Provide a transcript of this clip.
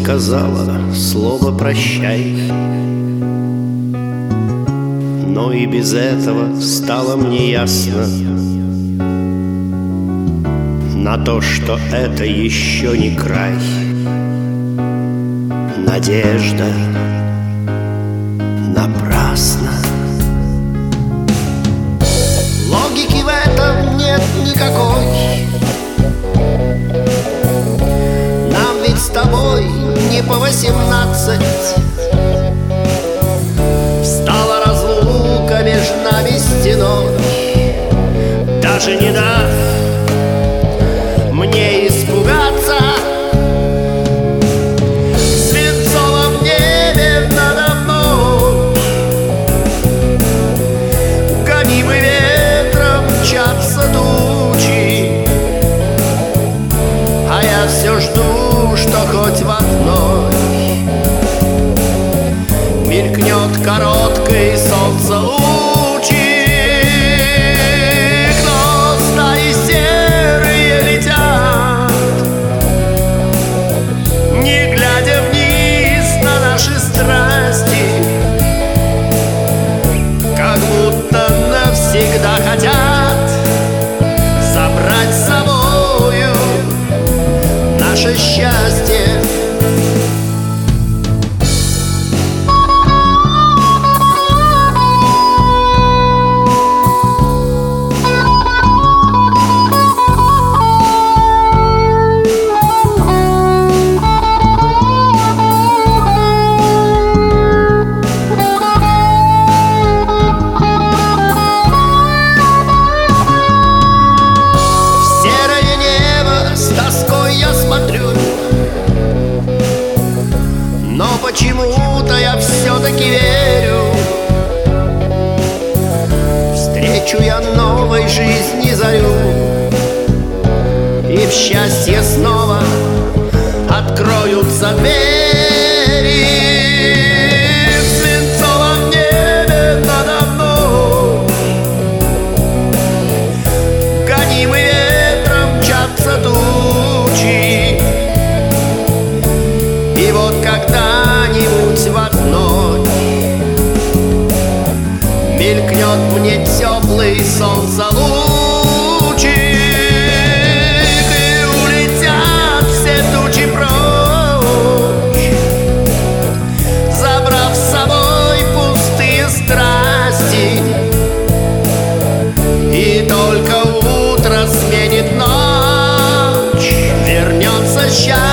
сказала слово «прощай», но и без этого стало мне ясно на то, что это еще не край. Надежда напрасна. Логики в этом нет никакой. Нам ведь с тобой не по 18. Встала разлука между нами стеной, даже не дав мне испугаться. В свинцовом небе надо мной гонимы ветром мчатся тучи, а я все жду, что хоть в одной мелькнет короткой солнцелучик. Но стаи серые летят, не глядя вниз на наши страсти, как будто навсегда хотят забрать с собою наше счастье. Но почему-то я все-таки верю, встречу я новой жизни зарю, и в счастье снова откроются двери. В свинцовом небе надо мной гонимы ветром мчатся тучи, и вот когда-нибудь в одной мелькнет мне теплый солнцелучик, и улетят все тучи прочь, забрав с собой пустые страсти, и только утро сменит ночь, вернется счастье.